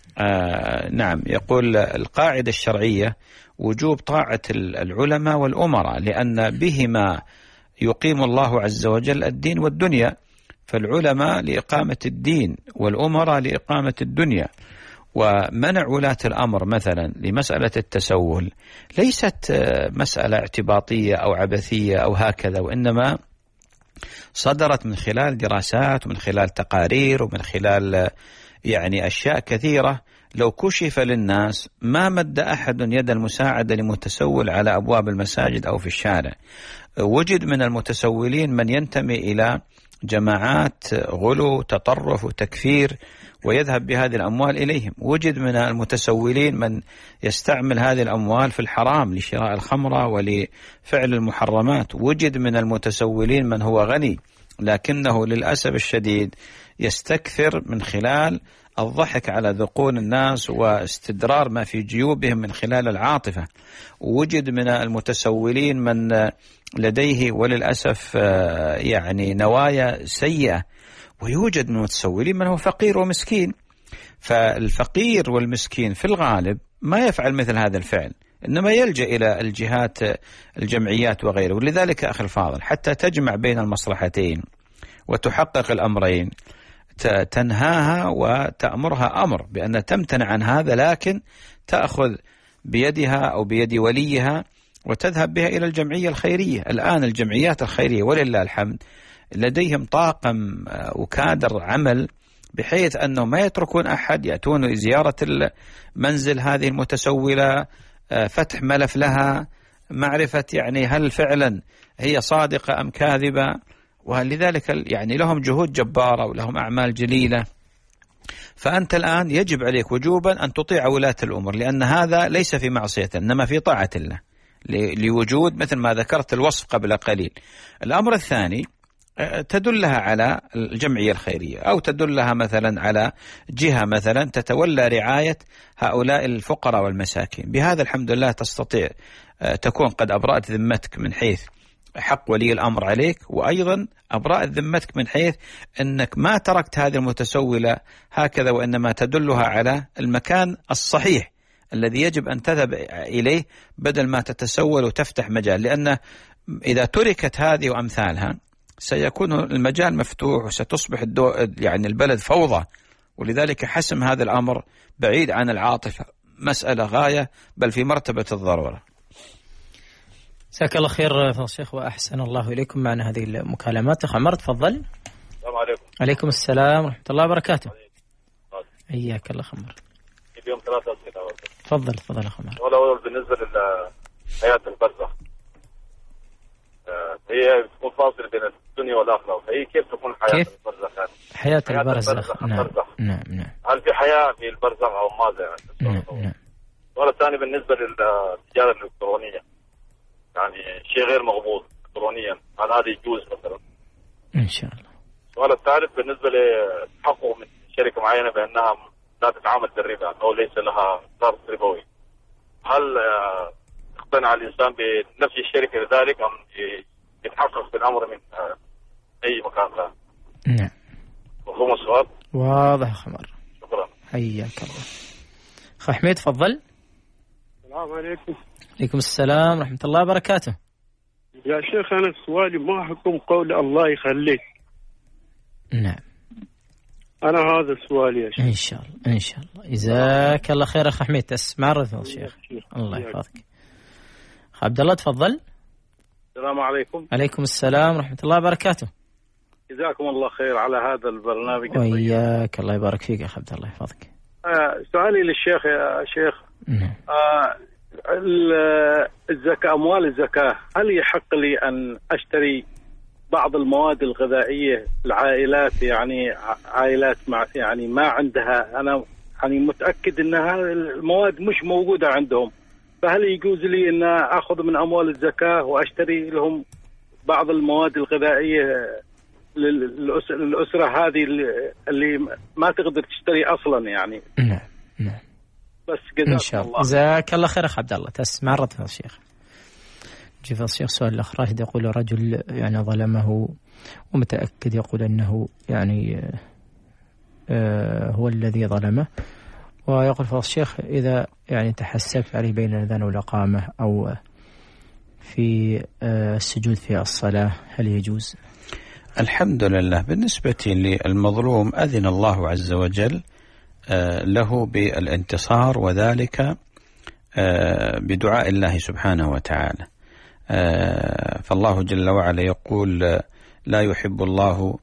يقول القاعدة الشرعية وجوب طاعة العلماء والأمراء، لأن بهما يقيم الله عز وجل الدين والدنيا. فالعلماء لإقامة الدين والأمراء لإقامة الدنيا. ومنع ولاة الأمر مثلا لمسألة التسول ليست مسألة اعتباطية أو عبثية أو هكذا، وإنما صدرت من خلال دراسات ومن خلال تقارير ومن خلال أشياء كثيرة. لو كشف للناس ما مد أحد يد المساعدة لمتسول على أبواب المساجد أو في الشارع. وجد من المتسولين من ينتمي إلى جماعات غلو تطرف وتكفير ويذهب بهذه الأموال إليهم. وجد من المتسولين من يستعمل هذه الأموال في الحرام لشراء الخمرة ولفعل المحرمات. وجد من المتسولين من هو غني لكنه للأسف الشديد يستكثر من خلال الضحك على ذقون الناس واستدرار ما في جيوبهم من خلال العاطفة. ووجد من المتسولين من لديه وللأسف يعني نوايا سيئة، ويوجد من المتسولين من هو فقير ومسكين. فالفقير والمسكين في الغالب ما يفعل مثل هذا الفعل، إنما يلجأ إلى الجهات الجمعيات وغيره. ولذلك أخي الفاضل حتى تجمع بين المصلحتين وتحقق الأمرين تنهاها وتأمرها أمر بأن تمتنع عن هذا، لكن تأخذ بيدها أو بيد وليها وتذهب بها إلى الجمعية الخيرية. الآن الجمعيات الخيرية ولله الحمد لديهم طاقم وكادر عمل بحيث أنه ما يتركون أحد، يأتون زيارة المنزل هذه المتسولة، فتح ملف لها، معرفة يعني هل فعلا هي صادقة أم كاذبة. ولذلك يعني لهم جهود جبارة ولهم أعمال جليلة. فأنت الآن يجب عليك وجوبا أن تطيع ولاة الأمور، لأن هذا ليس في معصية إنما في طاعة الله، لوجود مثل ما ذكرت الوصف قبل قليل. الأمر الثاني تدلها على الجمعية الخيرية، أو تدلها مثلا على جهة مثلا تتولى رعاية هؤلاء الفقراء والمساكين. بهذا الحمد لله تستطيع تكون قد أبرأت ذمتك من حيث حق ولي الأمر عليك، وأيضا أبرأت ذمتك من حيث أنك ما تركت هذه المتسولة هكذا، وإنما تدلها على المكان الصحيح الذي يجب أن تذهب إليه بدل ما تتسول وتفتح مجال. لأن إذا تركت هذه وأمثالها سيكون المجال مفتوح وستصبح يعني البلد فوضى. ولذلك حسم هذا الأمر بعيد عن العاطفة مسألة غاية، بل في مرتبة الضرورة. جزاك الله خير فضل الشيخ وأحسن الله إليكم معنا هذه المكالمات. أخ عمر تفضل. السلام عليكم. عليكم السلام ورحمة الله وبركاته. حياك الله خمر. اليوم 3 أسئلة. تفضل أخ عمر. والأول بالنسبة لحياة البرزخ، هي تكون فاصل بين الدنيا والآخرة، فهي كيف تكون حياة البرزخ؟ يعني حياة البرزخ. نعم. هل في حياة في البرزخ أو ماذا؟ نعم. السؤال الثاني بالنسبة للتجارة الإلكترونية، يعني شيء غير مغبوط إلكترونيا، هل هذا يجوز مثلا؟ إن شاء الله. السؤال الثالث بالنسبة لتحقق من شركة معينة بأنها لا تتعامل بالربا أو ليس لها صرف ربوي، هل يقتنع الإنسان بنفس الشركة لذلك أم يتحقق بالأمر من أي مكان ثاني؟ نعم. مفهوم السؤال؟ واضح خمر. شكرا. حياك الله. أخ حميد تفضل. السلام عليكم. عليكم السلام ورحمة الله وبركاته. يا شيخ أنا سؤالي ما حكم قول الله يخليك؟ نعم. أنا هذا سؤالي يا شيخ. إن شاء الله إن شاء الله. جزاك الله خير أخ حميد. تسمع رضا الشيخ. الله يحفظك. أخ عبد الله تفضل. السلام عليكم. عليكم السلام ورحمة الله وبركاته. جزاكم الله خير على هذا البرنامج. وإياك الله يبارك فيك يا أخ عبد الله يحفظك. سؤالي للشيخ يا شيخ. نعم. الزكاة، أموال الزكاة، هل يحق لي أن أشتري بعض المواد الغذائية العائلات، يعني عائلات يعني ما عندها، أنا يعني متأكد أنها المواد مش موجودة عندهم، فهل يجوز لي أن أخذ من أموال الزكاة وأشتري لهم بعض المواد الغذائية للأسرة هذه اللي ما تقدر تشتري أصلا يعني؟ نعم. بس إن شاء الله. جزاك الله خير أخ عبد الله. تسمع رد فضل الشيخ. جي فضل الشيخ سؤال الأخ راشد يقول رجل يعني ظلمه ومتأكد يقول أنه يعني هو الذي ظلمه، ويقول فضل الشيخ إذا يعني تحسبت عليه بين الأذان والإقامة أو في السجود في الصلاة هل يجوز؟ الحمد لله. بالنسبة للمظلوم أذن الله عز وجل له بالانتصار، وذلك بدعاء الله سبحانه وتعالى. فالله جل وعلا يقول لا يحب الله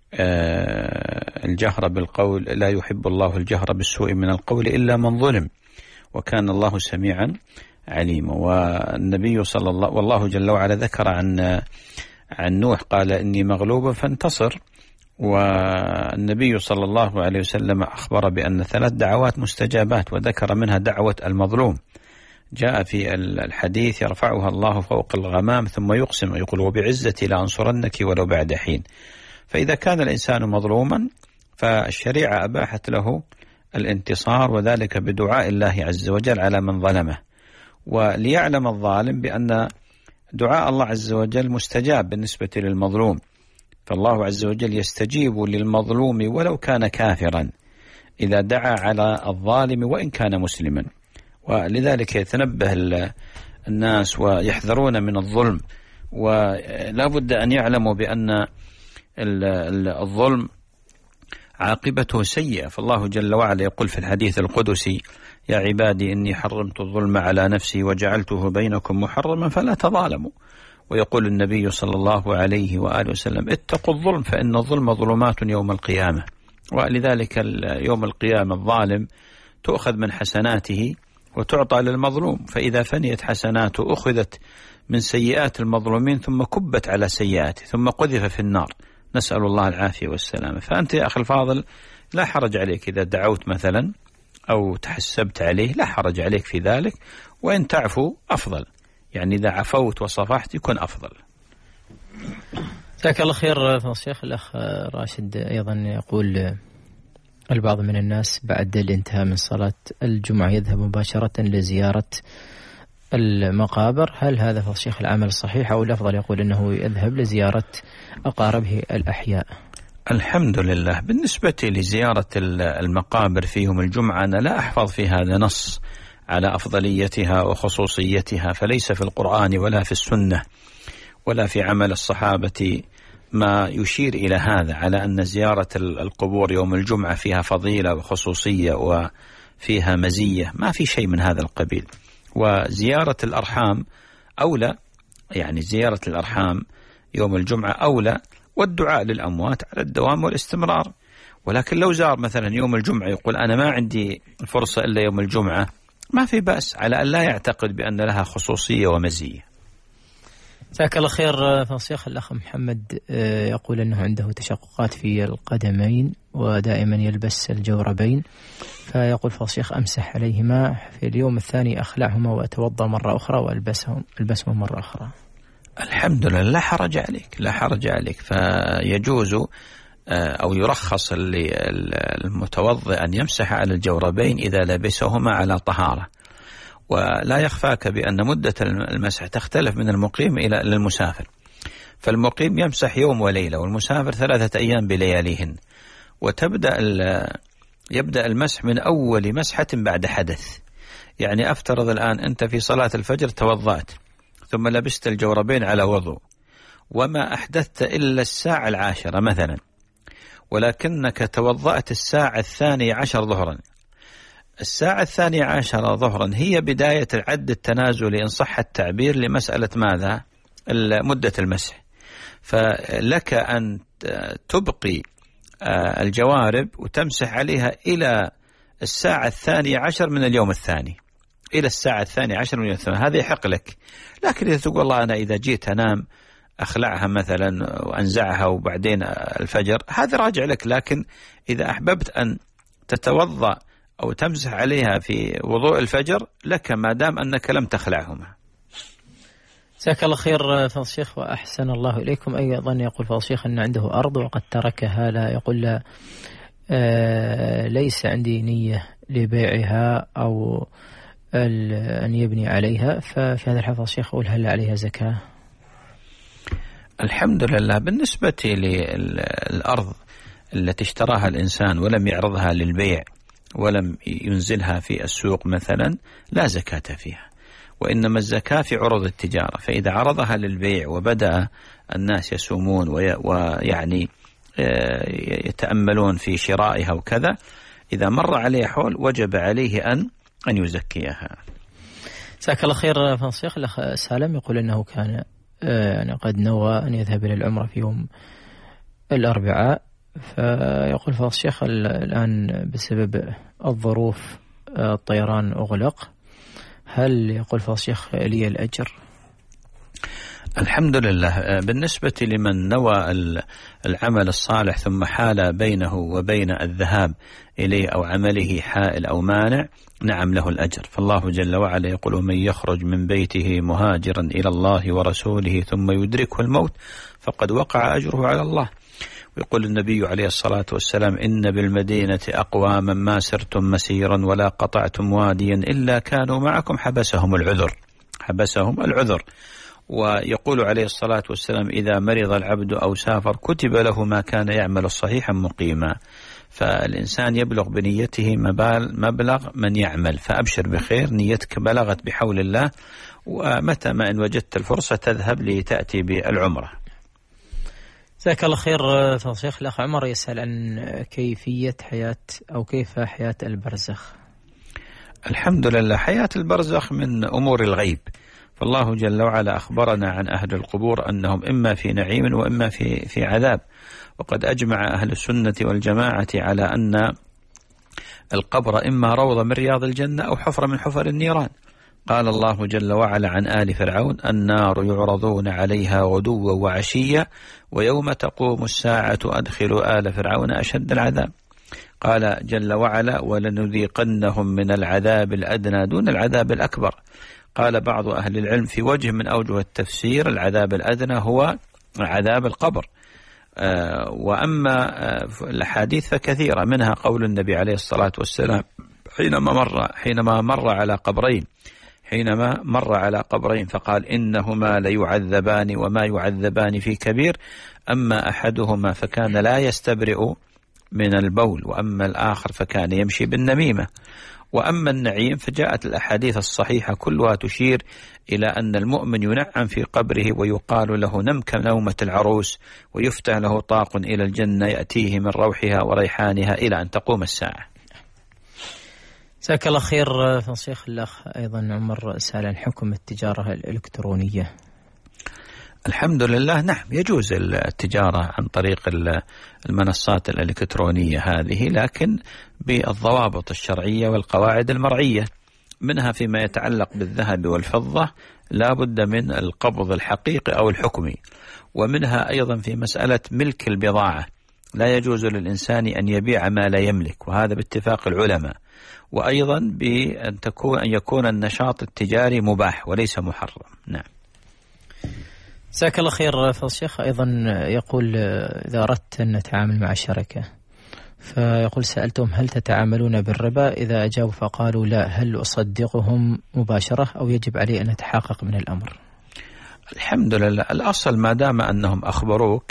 الجهر بالقول، لا يحب الله الجهر بالسوء من القول إلا من ظلم، وكان الله سميعا عليما. والنبي صلى الله والله جل وعلا ذكر عن نوح قال إني مغلوب فانتصر، والنبي صلى الله عليه وسلم أخبر بأن 3 دعوات مستجابات، وذكر منها دعوة المظلوم. جاء في الحديث يرفعها الله فوق الغمام ثم يقسم يقول وبعزتي لأنصرنك ولو بعد حين. فإذا كان الإنسان مظلوما فالشريعة أباحت له الانتصار، وذلك بدعاء الله عز وجل على من ظلمه. وليعلم الظالم بأن دعاء الله عز وجل مستجاب بالنسبة للمظلوم، فالله عز وجل يستجيب للمظلوم ولو كان كافرا إذا دعا على الظالم وإن كان مسلما. ولذلك يتنبه الناس ويحذرون من الظلم، ولا بد أن يعلموا بأن الظلم عاقبته سيئة. فالله جل وعلا يقول في الحديث القدسي: يا عبادي إني حرمت الظلم على نفسي وجعلته بينكم محرما فلا تظالموا. ويقول النبي صلى الله عليه وآله وسلم: اتقوا الظلم فإن الظلم ظلمات يوم القيامة. ولذلك يوم القيامة الظالم تؤخذ من حسناته وتعطى للمظلوم، فإذا فنيت حسناته أخذت من سيئات المظلومين ثم كبت على سيئاته ثم قذف في النار، نسأل الله العافية والسلامة. فأنت يا أخي الفاضل لا حرج عليك إذا دعوت مثلا أو تحسبت عليه، لا حرج عليك في ذلك، وإن تعفو أفضل، يعني إذا عفوت وصفحت يكون أفضل. جزاك الله خير فضيلة الشيخ. الأخ راشد أيضا يقول: البعض من الناس بعد الانتهاء من صلاة الجمعة يذهب مباشرة لزيارة المقابر، هل هذا فضيلة الشيخ العمل الصحيح أو الأفضل يقول أنه يذهب لزيارة أقاربه الأحياء؟ الحمد لله. بالنسبة لزيارة المقابر في يوم الجمعة أنا لا أحفظ في هذا نص على أفضليتها وخصوصيتها، فليس في القرآن ولا في السنة ولا في عمل الصحابة ما يشير إلى هذا، على أن زيارة القبور يوم الجمعة فيها فضيلة وخصوصية وفيها مزية، ما في شيء من هذا القبيل. وزيارة الأرحام أولى، يعني زيارة الأرحام يوم الجمعة أولى، والدعاء للأموات على الدوام والاستمرار. ولكن لو زار مثلا يوم الجمعة يقول أنا ما عندي فرصة إلا يوم الجمعة، ما في بأس، على أن لا يعتقد بأن لها خصوصية ومزية. جزاك الله خير فالشيخ. الأخ محمد يقول أنه عنده تشققات في القدمين ودائما يلبس الجوربين، فيقول فالشيخ أمسح عليهما في اليوم الثاني أخلعهما وأتوضأ مرة أخرى وألبسهم مرة أخرى. الحمد لله، لا حرج عليك، لا حرج عليك. فيجوز أو يرخص للمتوضئ أن يمسح على الجوربين إذا لبسهما على طهارة. ولا يخفاك بأن مدة المسح تختلف من المقيم إلى المسافر، فالمقيم يمسح يوم وليلة والمسافر 3 أيام بلياليهن. يبدأ المسح من أول مسحة بعد حدث. يعني أفترض الآن أنت في صلاة الفجر توضأت ثم لبست الجوربين على وضوء وما أحدثت إلا الساعة 10 مثلا، ولكنك توضأت الساعة 12 ظهرا. الساعة 12 ظهرا هي بداية العد التنازلي إن صح التعبير لمسألة ماذا؟ مدة المسح. فلك أن تبقي الجوارب وتمسح عليها إلى الساعة 12 من اليوم الثاني، إلى الساعة 12 من اليوم الثاني، هذا يحق لك. لكن إذا تقول الله أنا إذا جيت أنام أخلعها مثلا وأنزعها وبعدين الفجر، هذا راجع لك. لكن إذا أحببت أن تتوضأ أو تمسح عليها في وضوء الفجر لك ما دام أنك لم تخلعهما. جزاك الله خير فضيلة الشيخ وأحسن الله إليكم. أيضا يقول فضيلة الشيخ أن عنده أرض وقد تركها، لا يقول لا ليس عندي نية لبيعها أو أن يبني عليها، ففي هذا الحال فضيلة الشيخ أقول هل عليها زكاة؟ الحمد لله. بالنسبة للأرض التي اشتراها الإنسان ولم يعرضها للبيع ولم ينزلها في السوق مثلا لا زكاة فيها، وإنما الزكاة في عروض التجارة. فإذا عرضها للبيع وبدأ الناس يسومون ويعني يتأملون في شرائها وكذا، إذا مر عليه حول وجب عليه أن يزكيها. جزاك الله خير فضيلة الشيخ. الأخ سالم يقول أنه كان قد نوى أن يذهب إلى العمرة في يوم الأربعاء، فيقول فضيلة الشيخ الآن بسبب الظروف الطيران أغلق، هل يقول فضيلة الشيخ لي الأجر؟ الحمد لله. بالنسبة لمن نوى العمل الصالح ثم حال بينه وبين الذهاب إليه أو عمله حائل أو مانع، نعم له الأجر. فالله جل وعلا يقول من يخرج من بيته مهاجرا إلى الله ورسوله ثم يدركه الموت فقد وقع أجره على الله. ويقول النبي عليه الصلاة والسلام: إن بالمدينة أقواما ما سرتم مسيرا ولا قطعتم واديا إلا كانوا معكم حبسهم العذر. ويقول عليه الصلاة والسلام: إذا مرض العبد أو سافر كتب له ما كان يعمل صحيحا مقيما. فالإنسان يبلغ بنيته مبلغ من يعمل، فأبشر بخير، نيتك بلغت بحول الله، ومتى ما إن وجدت الفرصة تذهب لتأتي بالعمرة. جزاك الله خير فضيلة الشيخ. الأخ عمر يسأل عن كيفية حياة أو كيف حياة البرزخ. الحمد لله، حياة البرزخ من أمور الغيب، فالله جل وعلا أخبرنا عن أهل القبور أنهم إما في نعيم وإما في عذاب، وقد أجمع أهل السنة والجماعة على أن القبر إما روضة من رياض الجنة أو حفرة من حفر النيران. قال الله جل وعلا عن آل فرعون: النار يعرضون عليها غدوا وعشيا ويوم تقوم الساعة أدخلوا آل فرعون أشد العذاب. قال جل وعلا: ولنذيقنهم من العذاب الأدنى دون العذاب الأكبر. قال بعض أهل العلم في وجه من أوجه التفسير: العذاب الأدنى هو عذاب القبر. وأما الأحاديث فكثيرة، منها قول النبي عليه الصلاة والسلام حينما مر على قبرين فقال: إنهما ليعذبان وما يعذبان في كبير، أما أحدهما فكان لا يستبرئ من البول، وأما الآخر فكان يمشي بالنميمة. وأما النعيم فجاءت الأحاديث الصحيحة كلها تشير إلى أن المؤمن ينعم في قبره ويقال له: نم كنومة العروس، ويفتح له طاق إلى الجنة يأتيه من روحها وريحانها إلى أن تقوم الساعة. جزاك الله خير فضيلة الشيخ. الأخ أيضا عمر سأل عن حكم التجارة الإلكترونية. الحمد لله، نعم، يجوز التجارة عن طريق المنصات الإلكترونية هذه، لكن بالضوابط الشرعية والقواعد المرعية. منها فيما يتعلق بالذهب والفضة لا بد من القبض الحقيقي أو الحكمي، ومنها أيضا في مسألة ملك البضاعة، لا يجوز للإنسان أن يبيع ما لا يملك، وهذا باتفاق العلماء. وأيضا بأن يكون النشاط التجاري مباح وليس محرم. نعم. جزاك الله خير فضيلة الشيخ. أيضا يقول: إذا أردت أن نتعامل مع شركة، فيقول: سألتهم هل تتعاملون بالربا؟ إذا أجابوا فقالوا لا، هل أصدقهم مباشرة أو يجب علي أن أتحقق من الأمر؟ الحمد لله، الأصل ما دام أنهم أخبروك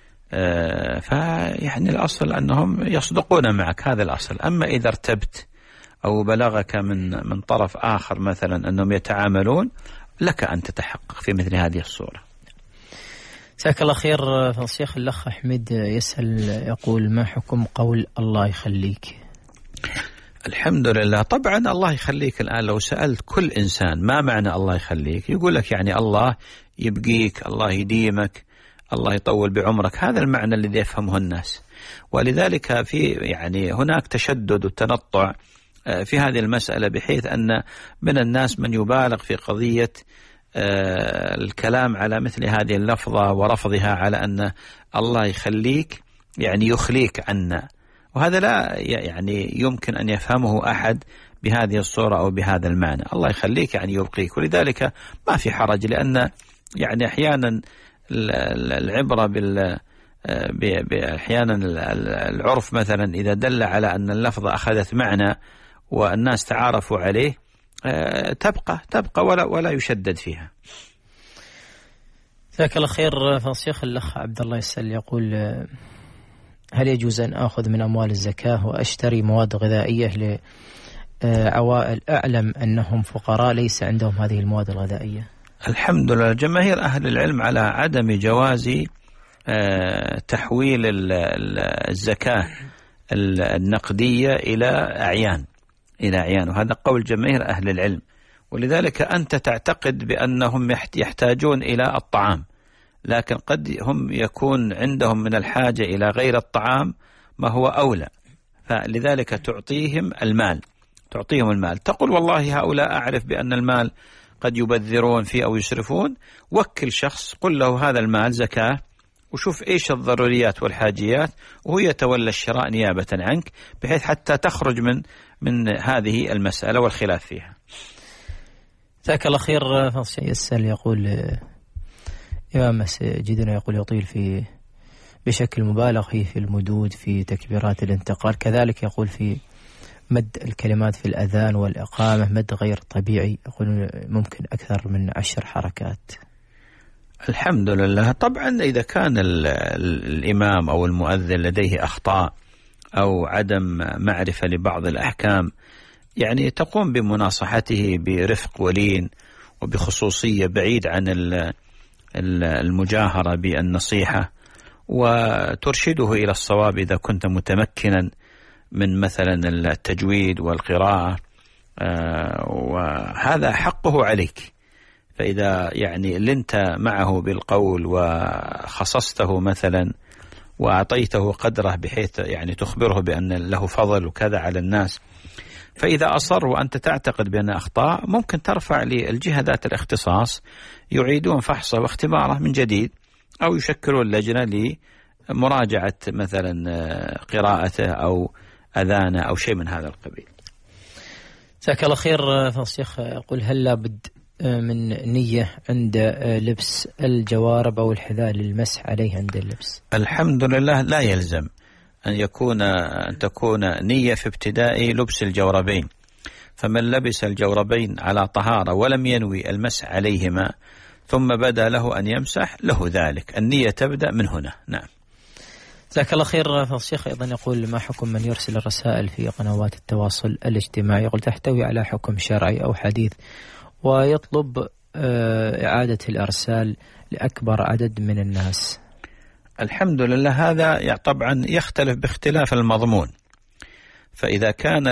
فيعني الأصل أنهم يصدقون معك، هذا الأصل. أما إذا ارتبت أو بلغك من طرف آخر مثلا أنهم يتعاملون، لك أن تتحقق في مثل هذه الصورة. جزاك الله خير فضيلة الشيخ. الأخ أحمد يسأل يقول: ما حكم قول الله يخليك؟ الحمد لله، طبعا الله يخليك الآن لو سألت كل إنسان ما معنى الله يخليك، يقول لك يعني الله يبقيك، الله يديمك، الله يطول بعمرك، هذا المعنى الذي يفهمه الناس. ولذلك يعني هناك تشدد وتنطع في هذه المسألة، بحيث أن من الناس من يبالغ في قضية الكلام على مثل هذه اللفظة ورفضها على أن الله يخليك يعني يخليك عنا، وهذا لا يعني يمكن أن يفهمه أحد بهذه الصورة أو بهذا المعنى. الله يخليك يعني يبقيك، ولذلك ما في حرج، لأن يعني أحيانا العبرة أحيانا العرف مثلا إذا دل على أن اللفظة أخذت معنى والناس تعارفوا عليه تبقى ولا يشدد فيها. جزاك الله خير فضيلة الشيخ. الأخ عبد الله يسأل يقول: هل يجوز أن آخذ من أموال الزكاة وأشتري مواد غذائية لعوائل أعلم أنهم فقراء ليس عندهم هذه المواد الغذائية؟ الحمد لله، جماهير أهل العلم على عدم جواز تحويل الزكاة النقدية إلى أعيان، وهذا قول جماهير أهل العلم. ولذلك أنت تعتقد بأنهم يحتاجون إلى الطعام، لكن قد هم يكون عندهم من الحاجة إلى غير الطعام ما هو أولى، فلذلك تعطيهم المال، تقول والله هؤلاء أعرف بأن المال قد يبذرون فيه أو يسرفون، وكل شخص قل له هذا المال زكاة، وشوف إيش الضروريات والحاجيات، وهو يتولى الشراء نيابة عنك، بحيث حتى تخرج من هذه المسألة والخلاف فيها. جزاك الله خير. يسأل يقول: إمام مسجدنا يقول يطيل في بشكل مبالغ فيه في المدود في تكبيرات الانتقال. كذلك يقول في مد الكلمات في الأذان والإقامة مد غير طبيعي، يقول ممكن أكثر من 10 حركات. الحمد لله. طبعا إذا كان الإمام أو المؤذن لديه أخطاء أو عدم معرفة لبعض الأحكام، يعني تقوم بمناصحته برفق ولين وبخصوصية بعيد عن المجاهرة بالنصيحة، وترشده إلى الصواب إذا كنت متمكنا من مثلا التجويد والقراءة، وهذا حقه عليك. فإذا يعني لنت معه بالقول وخصصته مثلا وأعطيته قدره بحيث يعني تخبره بأن له فضل وكذا على الناس، فإذا أصر وأنت تعتقد بأن أخطاء ممكن ترفع للجهة ذات الاختصاص يعيدون فحصه واختباره من جديد، أو يشكلون لجنة لمراجعة مثلا قراءته أو أذانه أو شيء من هذا القبيل. جزاك الله خير. فالشيخ يقول هل لابد من نية عند لبس الجوارب أو الحذاء للمسح عليه عند اللبس؟ الحمد لله لا يلزم أن تكون نية في ابتداء لبس الجوربين، فمن لبس الجوربين على طهارة ولم ينوي المسح عليهما ثم بدا له أن يمسح له ذلك، النية تبدأ من هنا. نعم. جزاك الله خير. فالشيخ أيضا يقول ما حكم من يرسل الرسائل في قنوات التواصل الاجتماعي، يقول تحتوي على حكم شرعي أو حديث، ويطلب إعادة الإرسال لأكبر عدد من الناس؟ الحمد لله هذا طبعا يختلف باختلاف المضمون، فإذا كان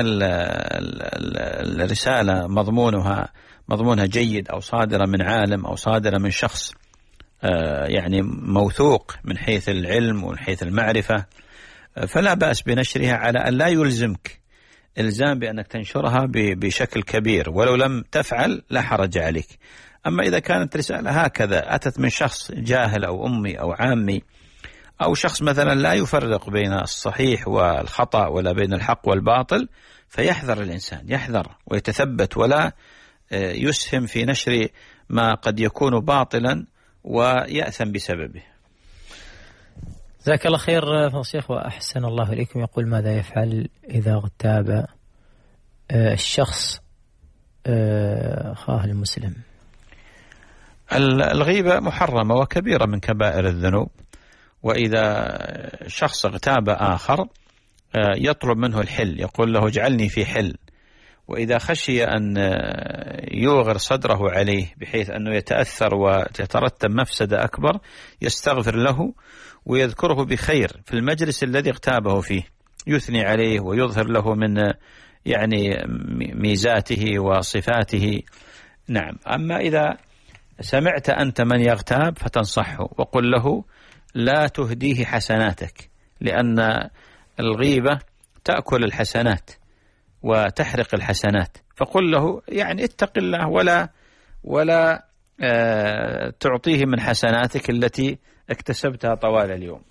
الرسالة مضمونها جيد أو صادرة من عالم أو صادرة من شخص يعني موثوق من حيث العلم ومن حيث المعرفة، فلا بأس بنشرها على أن لا يلزمك إلزام بأنك تنشرها بشكل كبير، ولو لم تفعل لا حرج عليك. أما إذا كانت رسالة هكذا أتت من شخص جاهل أو أمي أو عامي أو شخص مثلا لا يفرق بين الصحيح والخطأ ولا بين الحق والباطل، فيحذر الإنسان، يحذر ويتثبت ولا يسهم في نشر ما قد يكون باطلا ويأثم بسببه. جزاك الله خير فالشيخ وأحسن الله إليكم. يقول ماذا يفعل إذا اغتاب الشخص أخاه المسلم؟ الغيبة محرمة وكبيرة من كبائر الذنوب، وإذا شخص اغتاب آخر يطلب منه الحل، يقول له اجعلني في حل، وإذا خشي أن يوغر صدره عليه بحيث أنه يتأثر وتترتب مفسدة أكبر يستغفر له ويذكره بخير في المجلس الذي اغتابه فيه، يثني عليه ويظهر له من يعني ميزاته وصفاته. نعم. أما إذا سمعت أنت من يغتاب فتنصحه وقل له لا تهديه حسناتك، لأن الغيبة تأكل الحسنات وتحرق الحسنات، فقل له يعني اتق الله ولا تعطيه من حسناتك التي اكتسبتها طوال اليوم.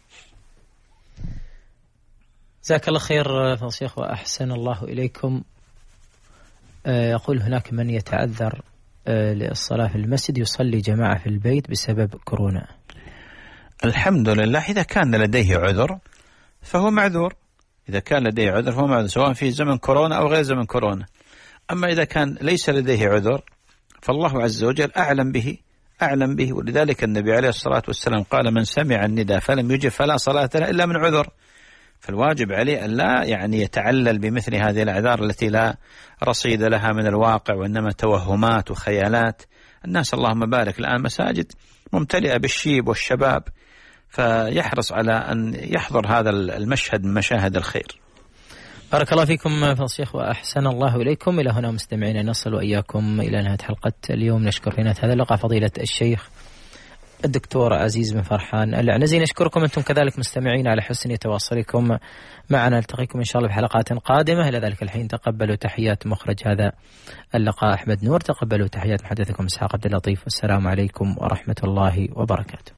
جزاك الله خير فالشيخ وأحسن الله إليكم. يقول هناك من يتعذر للصلاة في المسجد يصلي جماعة في البيت بسبب كورونا. الحمد لله إذا كان لديه عذر فهو معذور، إذا كان لديه عذر فهو معذور سواء في زمن كورونا أو غير زمن كورونا. أما إذا كان ليس لديه عذر فالله عز وجل أعلم به، ولذلك النبي عليه الصلاة والسلام قال من سمع النداء فلم يجب فلا صلاة له إلا من عذر. فالواجب عليه أن لا يعني يتعلل بمثل هذه الأعذار التي لا رصيد لها من الواقع وإنما توهمات وخيالات. الناس اللهم بارك الآن مساجد ممتلئة بالشيب والشباب، فيحرص على أن يحضر هذا المشهد من مشاهد الخير. بارك الله فيكم فالشيخ وأحسن الله إليكم. إلى هنا مستمعين نصل وإياكم إلى نهاية حلقة اليوم. نشكر في نهاية هذا اللقاء فضيلة الشيخ الدكتور عزيز بن فرحان العنزي. نشكركم أنتم كذلك مستمعين على حسن تواصلكم معنا. نلتقيكم إن شاء الله بحلقات قادمة. إلى ذلك الحين تقبلوا تحيات مخرج هذا اللقاء أحمد نور، تقبلوا تحيات محدثكم إسحاق عبد اللطيف، والسلام عليكم ورحمة الله وبركاته.